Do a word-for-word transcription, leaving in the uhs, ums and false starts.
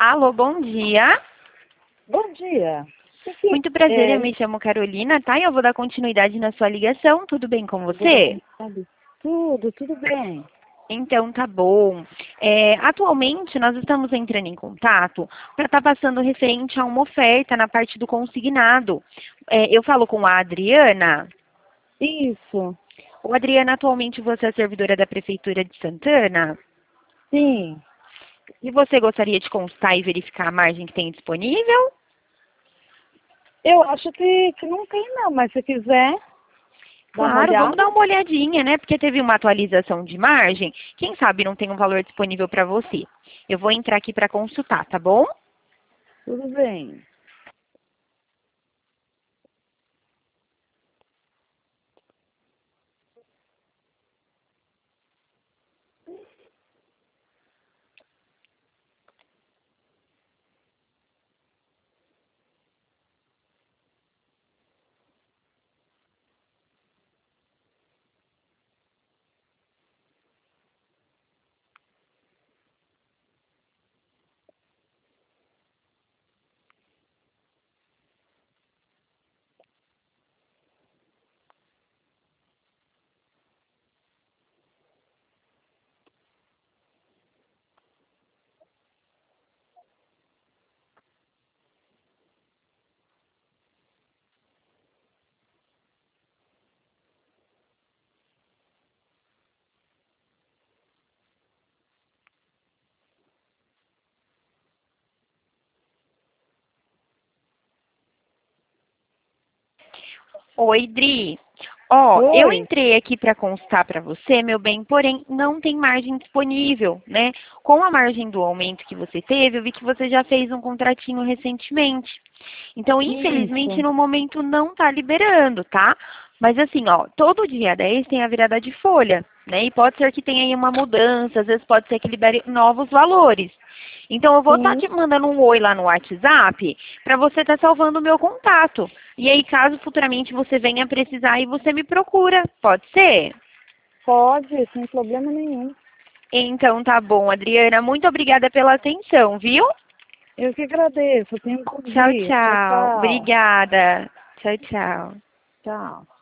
Alô, bom dia. Bom dia. Que- Muito prazer, é, eu me chamo Carolina, tá? E eu vou dar continuidade na sua ligação. Tudo bem com você? sabe, Tudo, tudo bem. Então, tá bom. É, atualmente, nós estamos entrando em contato para estar passando referente a uma oferta na parte do consignado. É, eu falo com a Adriana. Isso, O Adriana, atualmente você é servidora da Prefeitura de Santana? sim. E você gostaria de constar e verificar a margem que tem disponível? Eu acho que, que não tem não, mas se quiser dar uma Claro, vamos olhada, dar uma olhadinha, né? Porque teve uma atualização de margem. Quem sabe não tem um valor disponível para você. Eu vou entrar aqui para consultar, tá bom? tudo bem. Oi, Dri. Ó, eu Oi, entrei aqui para constar para você, meu bem, porém não tem margem disponível, né? Com a margem do aumento que você teve, eu vi que você já fez um contratinho recentemente. Então, infelizmente, isso. no momento não está liberando, tá? Mas assim, ó, todo dia dez tem a virada de folha, né? E pode ser que tenha aí uma mudança, às vezes pode ser que libere novos valores. Então, eu vou estar Sim, te mandando um oi lá no WhatsApp para você estar salvando o meu contato. E aí, caso futuramente você venha precisar, aí você me procura. Pode ser? pode, sem problema nenhum. Então, tá bom, Adriana. Muito obrigada pela atenção, viu? Eu que agradeço. Tenha um bom Tchau, dia. Tchau, tchau. tchau. Obrigada. Tchau, tchau. Tchau.